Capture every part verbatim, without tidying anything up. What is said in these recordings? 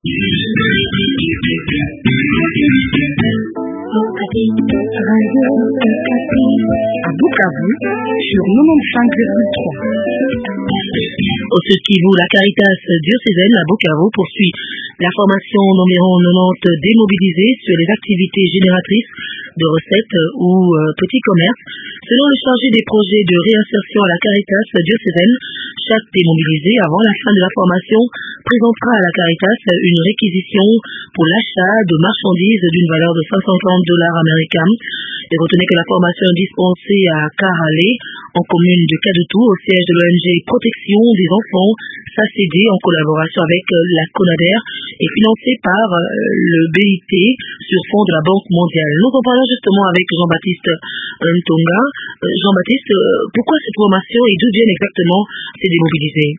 Radio Okapi à Bukavu sur quatre-vingt-quinze virgule trois. Au Sud Kivu, la Caritas diocésaine à Bukavu poursuit la formation numéro quatre-vingt-dix démobilisée sur les activités génératrices de recettes ou euh, petits commerces. Selon le chargé des projets de réinsertion à la Caritas diocésaine, chaque démobilisé avant la fin de la formation présentera à la Caritas une réquisition pour l'achat de marchandises d'une valeur de cinq cent quarante dollars américains. Et retenez que la formation est dispensée à Karale, en commune de Kadutu, au siège de l'O N G Protection des enfants, S A C D, en collaboration avec la CONADER, et financée par le B I T sur fond de la Banque mondiale. Nous en parlons justement avec Jean-Baptiste Ntonga. Jean-Baptiste, pourquoi cette formation et d'où viennent exactement ces démobilisés?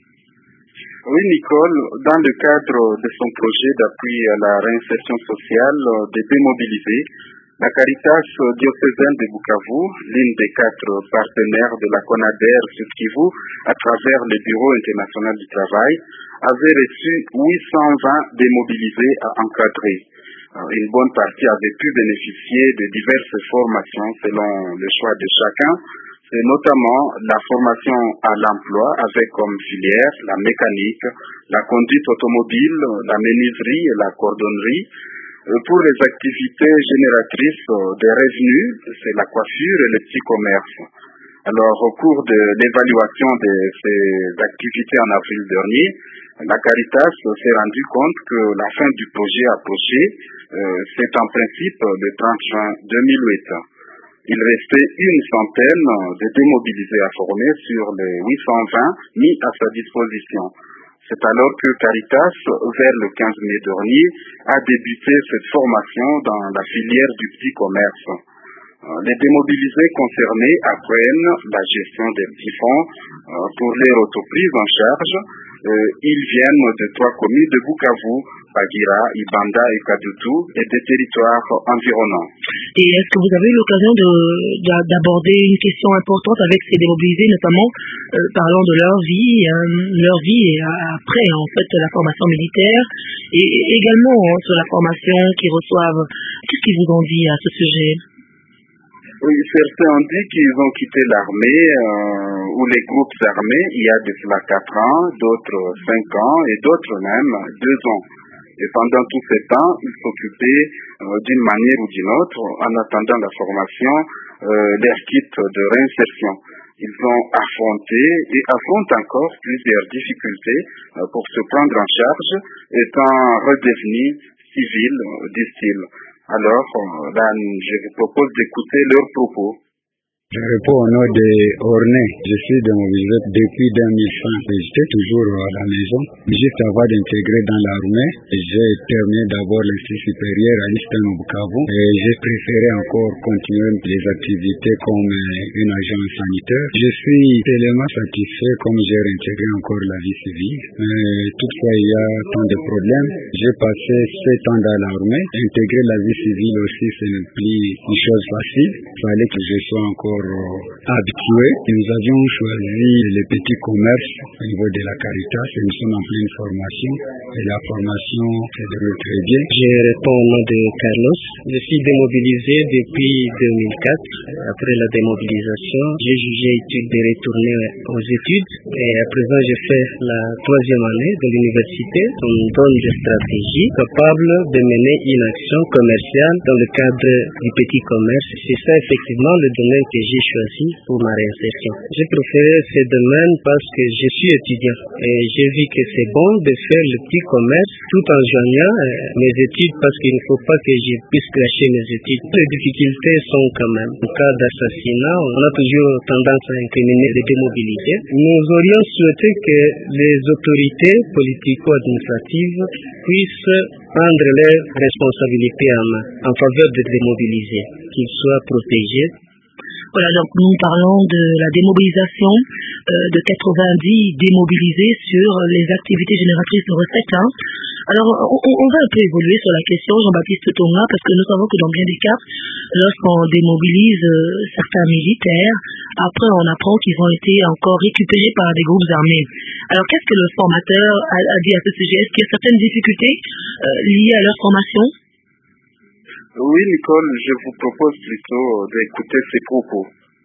Oui, Nicole, dans le cadre de son projet d'appui à la réinsertion sociale des démobilisés, la Caritas diocésaine de Bukavu, l'une des quatre partenaires de la CONADER Sud Kivu, à travers le Bureau international du travail, avait reçu huit cent vingt démobilisés à encadrer. Une bonne partie avait pu bénéficier de diverses formations selon le choix de chacun. C'est notamment la formation à l'emploi avec comme filière la mécanique, la conduite automobile, la menuiserie et la cordonnerie. Pour les activités génératrices des revenus, c'est la coiffure et le petit commerce. Alors, au cours de l'évaluation de ces activités en avril dernier, la Caritas s'est rendu compte que la fin du projet approchait. Euh, c'est en principe le trente juin deux mille huit. Il restait une centaine de démobilisés à former sur les huit cent vingt mis à sa disposition. C'est alors que Caritas, vers le quinze mai dernier, a débuté cette formation dans la filière du petit commerce. Les démobilisés concernés apprennent la gestion des petits fonds pour les autoprises en charge. Ils viennent de trois communes de Bukavu, Bagira, Ibanda et Kadutu et des territoires environnants. Et est-ce que vous avez eu l'occasion de, de, d'aborder une question importante avec ces démobilisés, notamment euh, parlant de leur vie, euh, leur vie et après en fait la formation militaire et, et également hein, sur la formation qu'ils reçoivent. Qu'est-ce qu'ils vous ont dit à ce sujet? Oui, certains ont dit qu'ils ont quitté l'armée euh, ou les groupes armés il y a de cela quatre ans, d'autres cinq ans et d'autres même deux ans. Et pendant tout ce temps, ils s'occupaient euh, d'une manière ou d'une autre, en attendant la formation, euh, leur kit de réinsertion. Ils ont affronté et affrontent encore plusieurs difficultés euh, pour se prendre en charge, étant redevenus civils, disent-ils. Alors, là, je vous propose d'écouter leurs propos. Je réponds au nom de Orné. Je suis démobilisé depuis deux mille cinq. J'étais toujours à la maison. Juste avant d'intégrer dans l'armée, j'ai terminé d'abord l'institut supérieur à Eastern Bukavu. Et j'ai préféré encore continuer les activités comme une agent sanitaire. Je suis tellement satisfait comme j'ai réintégré encore la vie civile. Mais toutefois, il y a tant de problèmes. J'ai passé sept ans dans l'armée. Intégrer la vie civile aussi, ce n'est plus une chose facile. Il fallait que je sois encore habitués. Nous avions choisi les petits commerces au niveau de la Caritas et nous sommes en pleine formation et la formation se déroule très bien. Je réponds au nom de Carlos. Je suis démobilisé depuis deux mille quatre. Après la démobilisation, j'ai jugé utile de retourner aux études et à présent je fais la troisième année de l'université. On me donne des stratégies capables de mener une action commerciale dans le cadre du petit commerce. C'est ça effectivement le domaine que j'ai choisi pour ma réinsertion. J'ai préféré ce domaine parce que je suis étudiant et j'ai vu que c'est bon de faire le petit commerce tout en joignant mes études parce qu'il ne faut pas que je puisse clasher mes études. Les difficultés sont quand même. En cas d'assassinat, on a toujours tendance à incriminer les démobilisés. Nous aurions souhaité que les autorités politico-administratives puissent prendre leurs responsabilités en main en faveur des démobilisés, qu'ils soient protégés. Voilà, donc nous parlons de la démobilisation euh, de quatre-vingt-dix démobilisés sur les activités génératrices de recettes. Hein. Alors, on, on va un peu évoluer sur la question, Jean-Baptiste Tonga, parce que nous savons que dans bien des cas, lorsqu'on démobilise euh, certains militaires, après on apprend qu'ils ont été encore récupérés par des groupes armés. Alors, qu'est-ce que le formateur a, a dit à ce sujet? Est-ce qu'il y a certaines difficultés euh, liées à leur formation? Oui, Nicole, je vous propose plutôt d'écouter ces propos.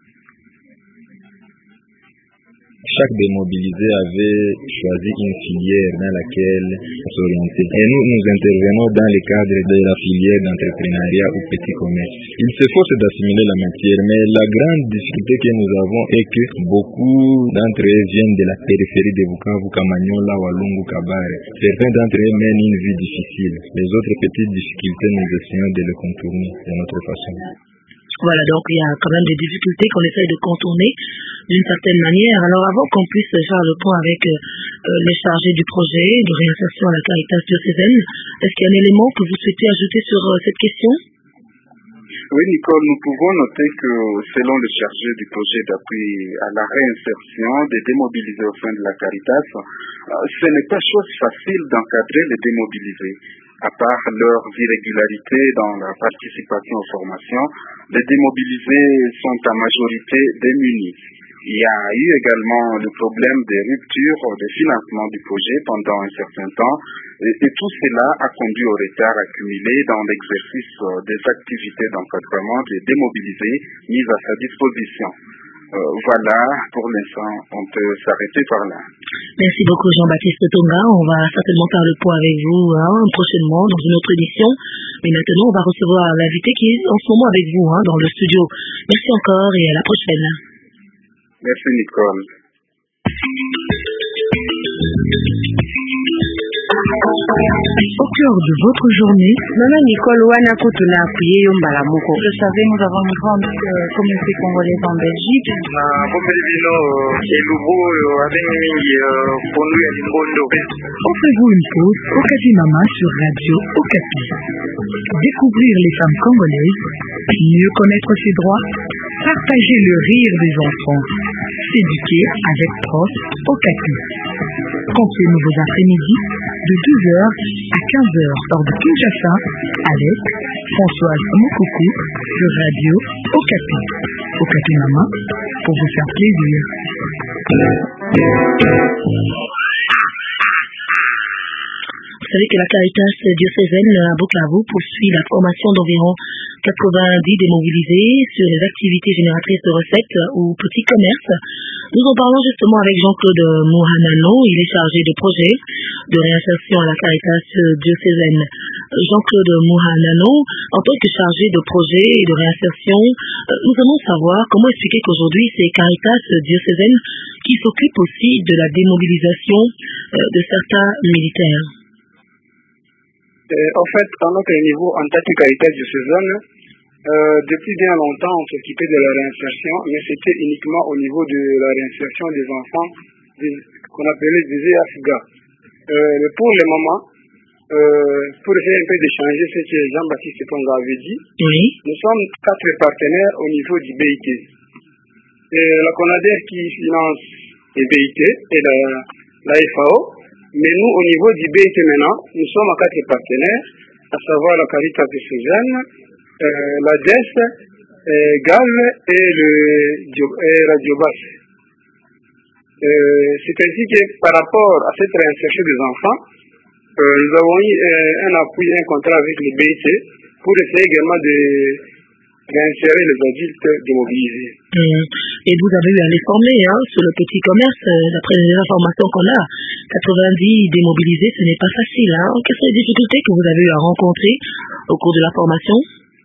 Chaque démobilisé avait choisi une filière dans laquelle s'orienter. Et nous, nous intervenons dans le cadre de la filière d'entrepreneuriat ou petit commerce. Il s'efforce d'assimiler la matière, mais la grande difficulté que nous avons est que beaucoup d'entre eux viennent de la périphérie de Bukavu, Kamanyola, Walungu, Kabare. Certains d'entre eux mènent une vie difficile. Les autres petites difficultés, nous essayons de les contourner de notre façon. Voilà, donc il y a quand même des difficultés qu'on essaye de contourner d'une certaine manière. Alors avant qu'on puisse faire le point avec euh, les chargés du projet de réinsertion à la Caritas diocésaine, est-ce qu'il y a un élément que vous souhaitez ajouter sur euh, cette question? Oui, Nicole, nous pouvons noter que selon le chargé du projet d'appui à la réinsertion des démobilisés au sein de la Caritas, euh, ce n'est pas chose facile d'encadrer les démobilisés. À part leurs irrégularités dans la participation aux formations, les démobilisés sont en majorité démunis. Il y a eu également le problème des ruptures de financement du projet pendant un certain temps, et, et tout cela a conduit au retard accumulé dans l'exercice des activités d'encadrement des démobilisés mises à sa disposition. Euh, voilà, pour l'instant, on peut s'arrêter par là. Merci beaucoup Jean-Baptiste Tonga. On va certainement faire le point avec vous hein, prochainement dans une autre édition. Mais maintenant, on va recevoir l'invité qui est en ce moment avec vous hein, dans le studio. Merci encore et à la prochaine. Merci Nicole. Au cœur de votre journée, Maman Nicole Wana Kotuna appuyé Yombalamuko. Vous le savez, nous avons une grande euh, communauté congolaise en Belgique. Na Bombelino et Lubo avec Mingi Pondu et Limbondo. Offrez-vous une pause Okapi Mama sur Radio Okapi. Découvrir les femmes congolaises, mieux connaître ses droits, partager le rire des enfants, s'éduquer avec Prof Okapi. Continuez vos après-midi de douze heures à quinze heures hors de Kinshasa avec Françoise Mokoko de Radio Okapi. Okapi Mama pour vous faire plaisir. Vous savez que la Caritas diocésaine à Bukavu poursuit la formation d'environ quatre-vingt-dix démobilisés sur les activités génératrices de recettes ou petits commerces. Nous en parlons justement avec Jean-Claude Mouhanano, il est chargé de projet de réinsertion à la Caritas diocésaine. Jean-Claude Mouhanano, en tant que chargé de projet et de réinsertion, nous allons savoir comment expliquer qu'aujourd'hui c'est Caritas diocésaine qui s'occupe aussi de la démobilisation de certains militaires. Euh, en fait, à notre niveau, en tant que Caritas diocésaine, euh, depuis bien longtemps, on s'occupait de la réinsertion, mais c'était uniquement au niveau de la réinsertion des enfants des, qu'on appelait des E F G A. Euh, mais pour le moment, euh, pour essayer un peu d'échanger ce que Jean-Baptiste Tonga avait dit, oui. Nous sommes quatre partenaires au niveau du B I T. Et la CONADER qui finance les B I T et la, la F A O. Mais nous, au niveau du B I T maintenant, nous sommes à quatre partenaires, à savoir la Caritas diocésaine, euh, la D E S, euh, G A L et, le, et Radio Basse. Euh, c'est ainsi que par rapport à cette réinsertion des enfants, euh, nous avons eu euh, un appui, un contrat avec le B I T pour essayer également de réinsérer les adultes démobilisés. Mmh. Et vous avez eu à les former hein, sur le petit commerce, euh, d'après les informations qu'on a. quatre-vingt-dix démobilisés, ce n'est pas facile. Hein. Quelles sont les difficultés que vous avez eu à rencontrer au cours de la formation?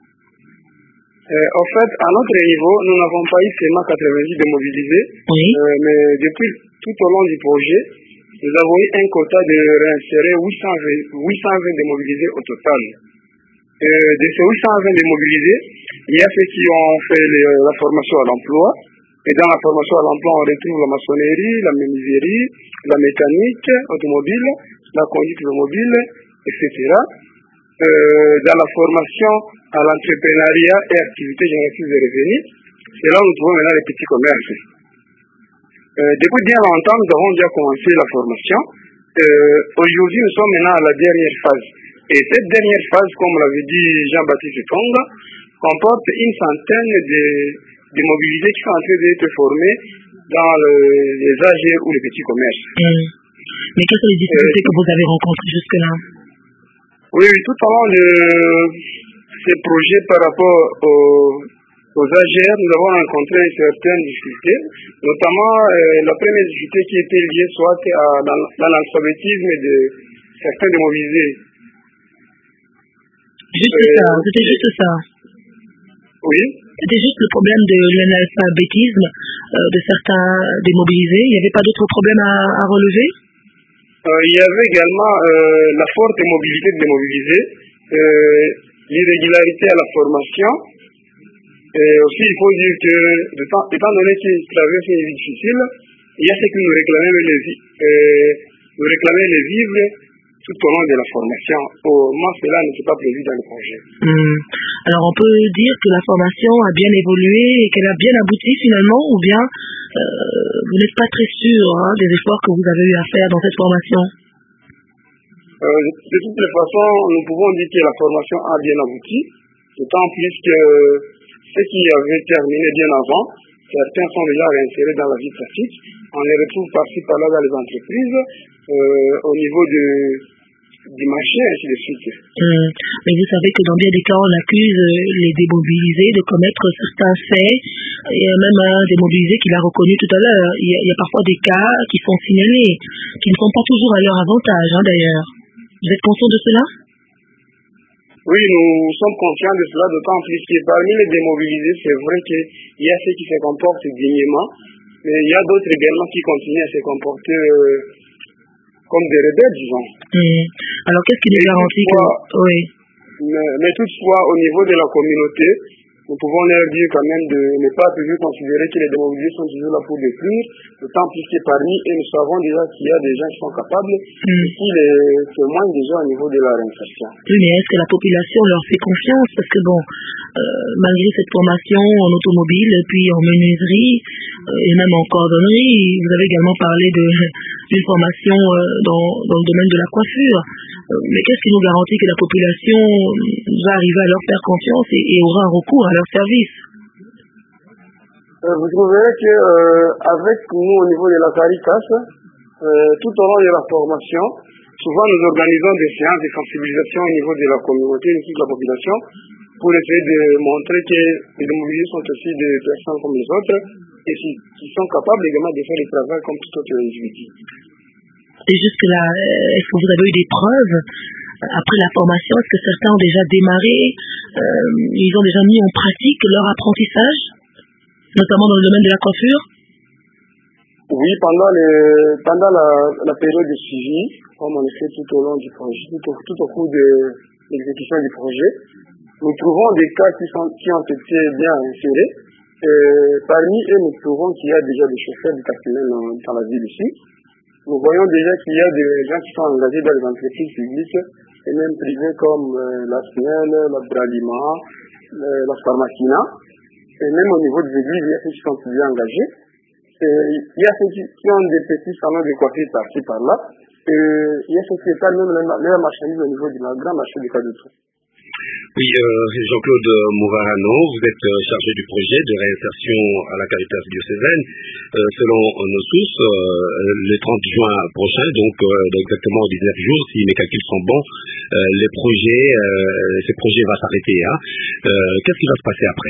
euh, En fait, à notre niveau, nous n'avons pas eu seulement quatre-vingt-dix démobilisés, oui. euh, mais depuis tout au long du projet, nous avons eu un quota de réinsérer huit cent vingt démobilisés au total. Euh, de ces huit cent vingt démobilisés, il y a ceux qui ont fait les, la formation à l'emploi. Et dans la formation à l'emploi, on retrouve la maçonnerie, la menuiserie, la mécanique automobile, la conduite automobile, et cetera. Euh, dans la formation à l'entrepreneuriat et activités génératrices de revenus, C'est là où nous trouvons maintenant les petits commerces. Euh, depuis bien longtemps, nous avons déjà commencé la formation. Euh, aujourd'hui, nous sommes maintenant à la dernière phase. Et cette dernière phase, comme l'avait dit Jean-Baptiste Tonga, comporte une centaine de, de mobilisés qui sont en train d'être formés dans le, les A G ou les petits commerces. Mmh. Mais quelles sont les difficultés euh, que vous avez rencontrées jusque-là? Oui, oui, tout au long de ces projets par rapport aux, aux A G R, nous avons rencontré certaines difficultés, notamment euh, la première difficulté qui était liée soit à l'analphabétisme de certains des mobilisés. Juste euh, ça, c'était juste ça. Oui. C'était juste le problème de l'analphabétisme euh, de certains démobilisés. Il n'y avait pas d'autres problèmes à, à relever? euh, Il y avait également euh, la forte mobilité des démobilisés, euh, l'irrégularité à la formation. Et aussi, il faut dire que, de temps, étant donné qu'ils traversent une vie difficile, il y a ce que nous réclamons les, euh, nous réclamons les vivres tout au long de la formation. Au moins, cela n'était pas prévu dans le projet. Mmh. Alors, on peut dire que la formation a bien évolué et qu'elle a bien abouti finalement, ou bien euh, vous n'êtes pas très sûr hein, des efforts que vous avez eu à faire dans cette formation? euh, De toutes les façons, nous pouvons dire que la formation a bien abouti, d'autant plus que ceux qui avaient terminé bien avant, certains sont déjà réinsérés dans la vie pratique. On les retrouve par-ci par-là dans les entreprises, euh, au niveau de, du marché, ainsi de suite. Mmh. Mais vous savez que dans bien des cas, on accuse les démobilisés de commettre certains faits. Il y a même un démobilisé qui l'a reconnu tout à l'heure. Il y a, il y a parfois des cas qui sont signalés, qui ne sont pas toujours à leur avantage, hein, d'ailleurs. Vous êtes conscient de cela? Oui, nous sommes conscients de cela, d'autant plus que parmi les démobilisés, c'est vrai qu'il y a ceux qui se comportent dignement, mais il y a d'autres également qui continuent à se comporter euh, comme des rebelles, disons. Mmh. Alors, qu'est-ce qui nous garantit que... Oui. Mais, mais toutefois, au niveau de la communauté, nous pouvons leur dire quand même de ne pas toujours considérer que les démobilisés sont toujours là pour détruire, d'autant plus que parmi eux, nous savons déjà qu'il y a des gens qui sont capables, mmh. et qui les témoignent déjà au niveau de la réinsertion. Oui, mais est-ce que la population leur fait confiance? Parce que bon, euh, malgré cette formation en automobile, puis en menuiserie, euh, et même en cordonnerie, vous avez également parlé de, d'une formation euh, dans, dans le domaine de la coiffure. Euh, mais qu'est-ce qui nous garantit que la population va arriver à leur faire confiance et, et aura recours à leur service? Euh, vous trouverez que euh, avec nous au niveau de la Caritas, euh, tout au long de la formation, souvent nous organisons des séances de sensibilisation au niveau de la communauté et de toute la population pour essayer de montrer que les démobilisés sont aussi des personnes comme les autres et qui, qui sont capables également de faire le travail comme tout autre individu. Et jusque-là, est-ce que vous avez eu des preuves après la formation? Est-ce que certains ont déjà démarré, euh, ils ont déjà mis en pratique leur apprentissage, notamment dans le domaine de la coiffure? Oui, pendant, les, pendant la, la période de suivi, comme on le fait tout au long du projet, tout au, tout au cours de l'exécution du projet, nous trouvons des cas qui, sont, qui ont été bien insérés. Et parmi eux, nous trouvons qu'il y a déjà des chauffeurs du personnel dans, dans la ville ici. Nous voyons déjà qu'il y a des gens qui sont engagés dans les entreprises publiques et même privées comme euh, la S N E L, la Bralima, euh, la Pharmacina. Et même au niveau des églises, il y a ceux qui sont plus engagés. Et il y a ceux qui, qui ont des petits salons de coiffure par-ci par-là. Et il y a ceux qui étalent même leur marchandise au niveau du grand marché du Cadetou. Oui, euh, Jean-Claude Mouvarano, vous êtes euh, chargé du projet de réinsertion à la Caritas diocésaine. Euh, selon euh, nos sources, euh, le trente juin prochain, donc euh, exactement dix-neuf jours, si mes calculs sont bons, euh, les projets, euh, ces projets vont s'arrêter. Hein. Euh, qu'est-ce qui va se passer après?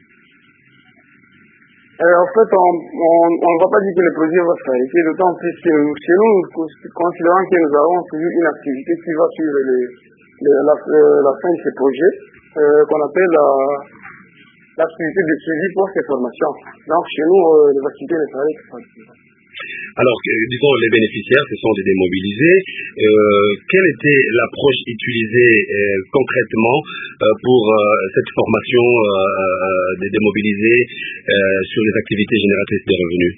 Euh, en fait, on ne va pas dire que le projet va s'arrêter, d'autant plus que chez nous, considérant que nous avons toujours une activité qui va suivre les, les, la, euh, la fin de ces projets, euh, qu'on appelle la, l'activité de suivi pour ces formations. Donc chez nous, euh, les activités ne s'arrêtent pas. Alors, disons, les bénéficiaires, ce sont des démobilisés. Euh, quelle était l'approche utilisée euh, concrètement euh, pour euh, cette formation euh, des démobilisés euh, sur les activités génératrices de revenus?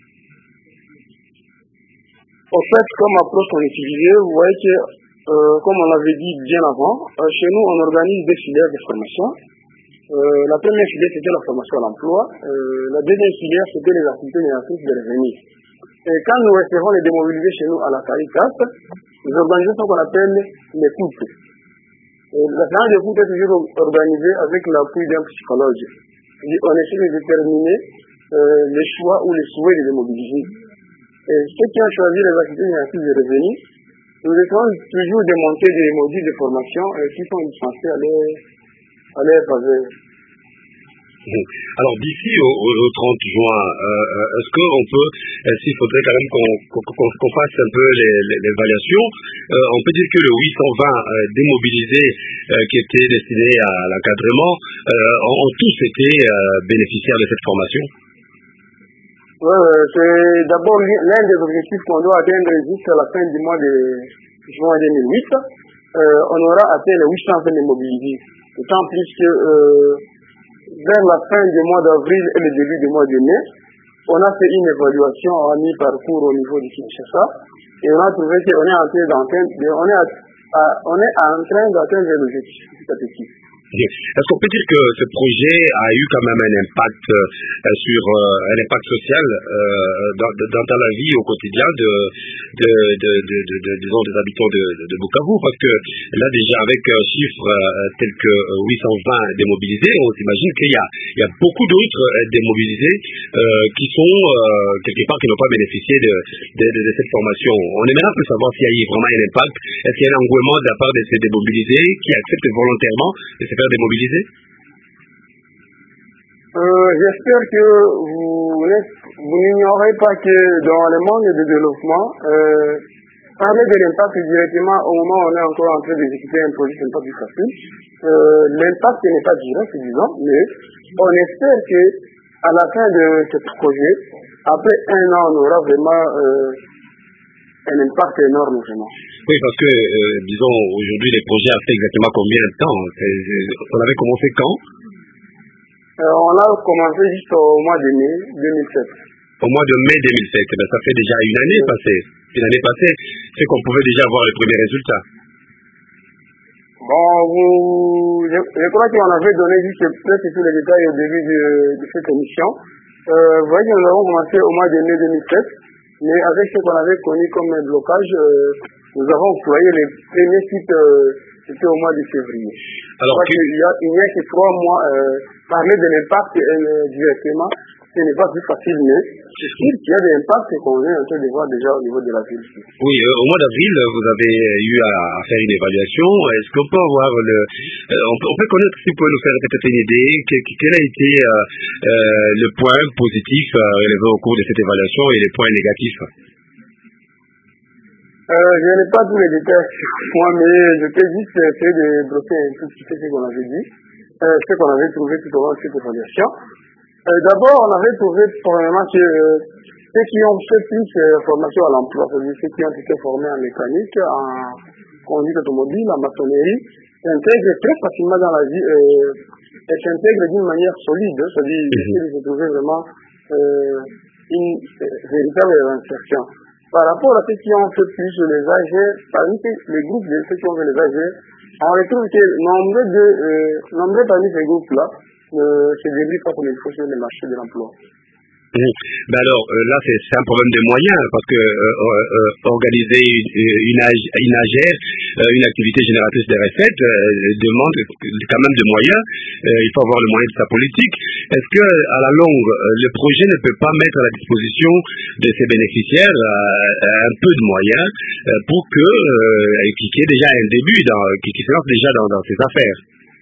En fait, comme approche qu'on utilisait, vous voyez que, euh, comme on l'avait dit bien avant, euh, chez nous, on organise des filières de formation. Euh, la première filière, c'était la formation à l'emploi. Euh, la deuxième filière, c'était les activités génératrices de revenus. Et quand nous recevons les démobilisés chez nous à la Caritas, nous organisons ce qu'on appelle l'écoute. La séance d'écoute est toujours organisée avec l'appui d'un psychologue. On essaie de déterminer euh, les choix ou les souhaits des démobilisés. Et ceux qui ont choisi les activités génératrices de revenus, nous essayons toujours de monter des modules de formation euh, qui sont dispensés à leur, à leur faveur. Alors d'ici au, au, au trente juin, euh, est-ce qu'on peut, est-ce qu'il faudrait quand même qu'on, qu'on, qu'on fasse un peu les, les, l'évaluation, euh, on peut dire que le huit cent vingt euh, démobilisés euh, qui étaient destinés à l'encadrement euh, ont, ont tous été euh, bénéficiaires de cette formation. Ouais, c'est d'abord l'un des objectifs qu'on doit atteindre jusqu'à la fin du mois de juin deux mille huit. Euh, on aura atteint les huit cents démobilisés. D'autant plus que euh, vers la fin du mois d'avril et le début du mois de mai, on a fait une évaluation à mi-parcours au niveau du Kinshasa et on a trouvé qu'on est en train d'atteindre, on est, à, on est en train d'atteindre l'objectif petit à petit. Est-ce qu'on peut dire que ce projet a eu quand même un impact euh, sur euh, un impact social euh, dans, dans, dans la vie au quotidien de, de, de, de, de, de disons, des habitants de, de, de Bukavu, parce que là déjà avec un chiffre euh, tel que huit cent vingt démobilisés, on s'imagine qu'il y a, il y a beaucoup d'autres euh, démobilisés euh, qui sont euh, quelque part qui n'ont pas bénéficié de, de, de, de cette formation. On aimerait un peu savoir s'il y a eu vraiment un impact, est-ce qu'il y a un engouement de la part de ces démobilisés qui acceptent volontairement de se faire démobiliser? Euh, j'espère que vous, vous n'ignorez pas que dans le monde du développement, euh, parler de l'impact directement au moment où on est encore en train d'exécuter un projet, ce n'est pas plus facile. Euh, l'impact n'est pas direct, disons, mais on espère que à la fin de ce projet, après un an, on aura vraiment euh, un impact énorme, vraiment. Oui, parce que, euh, disons, aujourd'hui, les projets ont fait exactement combien de temps? On avait commencé quand? euh, On a commencé juste au mois de mai deux mille sept. Au mois de mai deux mille sept, ben, ça fait déjà une année oui. passée. Une année passée, c'est qu'on pouvait déjà voir les premiers résultats. Bon, vous, je, je crois qu'on avait donné juste presque tous les détails au début de, de cette émission. Euh, vous voyez, nous avons commencé au mois de mai deux mille sept, mais avec ce qu'on avait connu comme un blocage, euh, nous avons employé les premiers sites, euh, c'était au mois de février. Alors, que... il, y a, il n'y a que trois mois, euh, parler de l'impact euh, directement, ce n'est pas plus facile, mais c'est sûr qu'il y a des impacts qu'on est en train de voir déjà au niveau de la ville. Oui, euh, au mois d'avril, vous avez eu à, à faire une évaluation. Est-ce qu'on peut avoir le, euh, on, peut, on peut connaître, si vous pouvez nous faire peut-être une idée, que, quel a été euh, euh, le point positif euh, relevé au cours de cette évaluation et les points négatifs? Euh, je n'ai pas tous les détails sur moi, mais je peux juste essayer de brosser un tout petit peu ce qu'on avait dit, euh, ce qu'on avait trouvé tout au long de cette évaluation. Euh, D'abord, on avait trouvé probablement que euh, ceux qui ont fait plus de euh, formation à l'emploi, c'est-à-dire ceux qui ont été formés en mécanique, en conduite automobile, en maçonnerie, s'intègrent très facilement dans la vie euh, et s'intègrent d'une manière solide, c'est-à-dire mm-hmm. qu'ils se trouvaient vraiment euh, une euh, véritable insertion. Par rapport à ceux qui ont fait plus les âgés, parmi les groupes de ceux qui ont fait les âgés, on retrouve que nombreux, de, euh, nombreux parmi ces groupes-là ne se débrouillent pas comme il faut sur le marché de l'emploi. Mmh. Ben alors euh, là c'est, c'est un problème de moyens parce que euh, euh, organiser une, une, ag- une A G R, euh, une activité génératrice de recettes, euh, demande quand même de moyens. Euh, il faut avoir le moyen de sa politique. Est-ce que à la longue, euh, le projet ne peut pas mettre à la disposition de ses bénéficiaires euh, un peu de moyens euh, pour que euh, qui ait déjà un début, dans, qui, qui se lance déjà dans, dans ses affaires?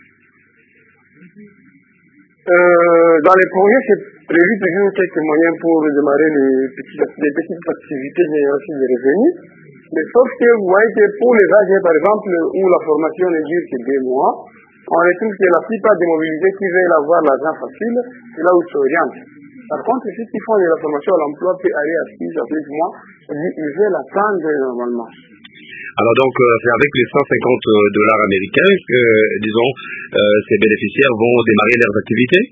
Euh, dans les projets, c'est prévu toujours quelques moyens pour démarrer les petites, les petites activités génératrices de revenus. Mais sauf que vous voyez que pour les âgés, par exemple, où la formation ne dure que deux mois, on retrouve que la plupart des mobilisés qui veulent avoir l'argent facile, c'est là où ils s'orientent. Par contre, ceux qui font de la formation à l'emploi peuvent aller à six à douze mois, c'est-à-dire ils veulent attendre normalement. Alors donc, euh, c'est avec les cent cinquante dollars américains que, euh, disons, euh, ces bénéficiaires vont démarrer leurs activités?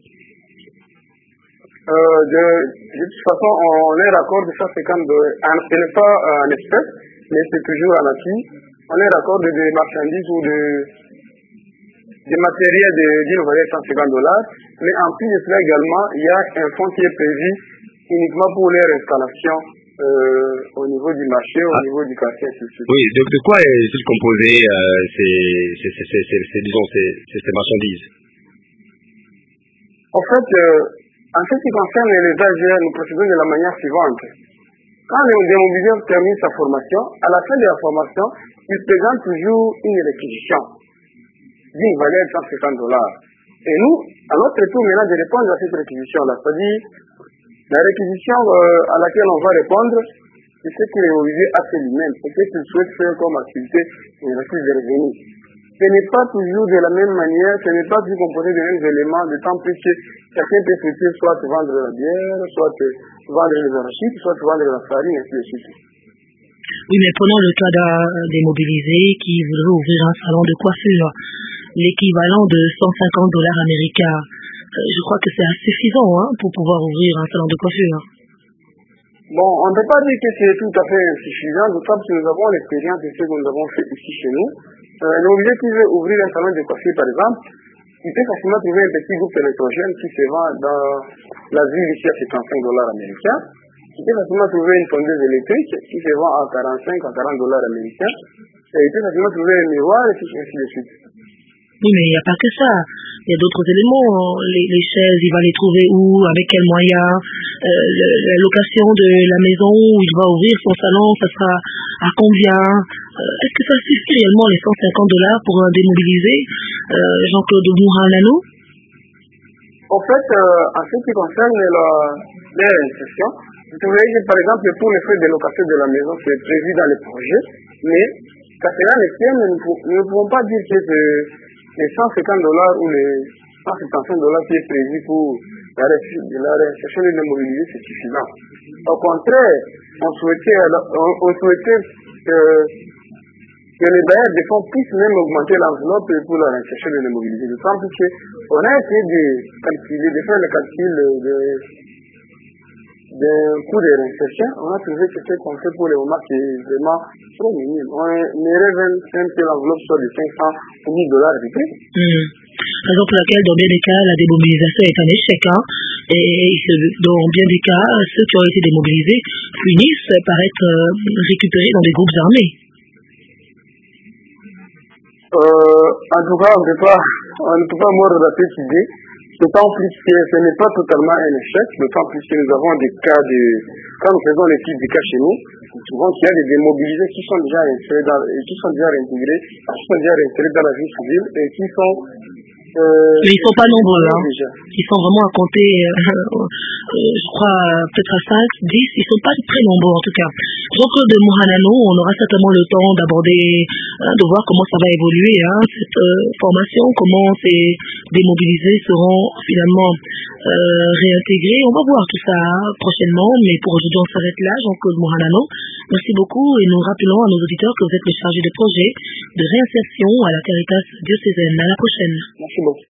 euh, de, de toute façon, on est d'accord de cent cinquante dollars. Ce n'est pas en espèces, mais c'est toujours en acquis. On est d'accord de des marchandises ou de, des matériels d'une valeur de cent cinquante dollars, mais en plus de cela également, il y a un fonds qui est prévu uniquement pour leur installation euh, au niveau du marché, au ah. niveau du quartier, ainsi de suite. Oui, de, de quoi est-il composé euh, ces, ces, ces, ces, ces, ces, disons, ces, ces, ces marchandises? En fait, euh, en ce qui concerne les A G R, nous procédons de la manière suivante. Quand le démobiliseur termine sa formation, à la fin de la formation, il présente toujours une réquisition d'une valeur de cent cinquante dollars. Et nous, à notre tour maintenant de répondre à cette réquisition-là, c'est-à-dire la réquisition euh, à laquelle on va répondre, c'est ce que le démobilisé a fait lui-même, c'est ce qu'il souhaite faire comme activité génératrice de revenus. Ce n'est pas toujours de la même manière, ce n'est pas toujours composé des mêmes éléments, de tant plus que chacun peut souhaiter soit vendre la bière, soit vendre les arachides, soit vendre la farine, ainsi de suite. Oui, mais prenons le cas d'un démobilisé qui voudrait ouvrir un salon de coiffure, l'équivalent de cent cinquante dollars américains. Euh, je crois que c'est assez suffisant hein, pour pouvoir ouvrir un salon de coiffure. Bon, on ne peut pas dire que c'est tout à fait insuffisant, d'autant que nous avons l'expérience de ce que nous avons fait ici chez nous. Euh, L'objet qui veut ouvrir un salon de coiffure, par exemple, il peut facilement trouver un petit groupe électrogène qui se vend dans la ville ici à cinquante-cinq dollars américains. Il peut facilement trouver une tondeuse électrique qui se vend à quarante-cinq à quarante dollars américains. Et il peut facilement trouver un miroir et ainsi de suite. Oui, mais il n'y a pas que ça. Il y a d'autres éléments. Les, les chaises, il va les trouver où, avec quels moyens. Euh, le, la location de la maison où il va ouvrir son salon, ça sera à combien? euh, Est-ce que ça suffit réellement les cent cinquante dollars pour un démobilisé, euh, Jean-Claude Mourhan-Lano? En fait, euh, en ce qui concerne la, les réinsertions, vous trouvez que par exemple pour les frais de location de la maison, c'est prévu dans les projets, mais qu'à cela ne tienne, nous ne pouvons pas dire que les cent cinquante dollars ou les cent soixante-cinq dollars qui est prévu pour la, la réinsertion de l'immobilier, c'est suffisant. Au contraire, on souhaitait, on, on souhaitait que, que les bailleurs de fonds puissent même augmenter l'enveloppe pour la réinsertion de l'immobilier. D'autant plus qu'on a essayé de calculer, de faire le calcul de, d'un coût de réinsertion. On a trouvé que ce qu'on fait pour le moment qui est vraiment trop minime. On aimerait même que l'enveloppe soit de cinq cents ou mille dollars du prix. Mmh. Raison pour laquelle, dans bien des cas, la démobilisation est un échec. Hein, et dans bien des cas, ceux qui ont été démobilisés finissent par être récupérés dans des groupes armés. Euh, en tout cas, on, peut pas, on ne peut pas mordre la petite idée. D'autant plus que ce n'est pas totalement un échec, d'autant plus que nous avons des cas de... Quand nous faisons l'étude des cas chez nous, nous trouvons qu'il y a des démobilisés qui sont déjà réintégrés dans, qui sont déjà réintégrés, qui sont déjà réintégrés dans la vie civile et qui sont... Euh, Mais ils ne sont pas nombreux, hein. Ils sont vraiment à compter, euh, euh, je crois, peut-être à cinq, dix, ils ne sont pas très nombreux en tout cas. Jean-Claude Mourhan-Lano, on aura certainement le temps d'aborder, hein, de voir comment ça va évoluer, hein, cette euh, formation, comment ces démobilisés seront finalement euh, réintégrés. On va voir tout ça hein, prochainement, mais pour aujourd'hui on s'arrête là. Jean-Claude Mourhan-Lano, merci beaucoup et nous rappelons à nos auditeurs que vous êtes le chargé de projet de réinsertion à la Caritas diocésaine. À la prochaine. Merci beaucoup.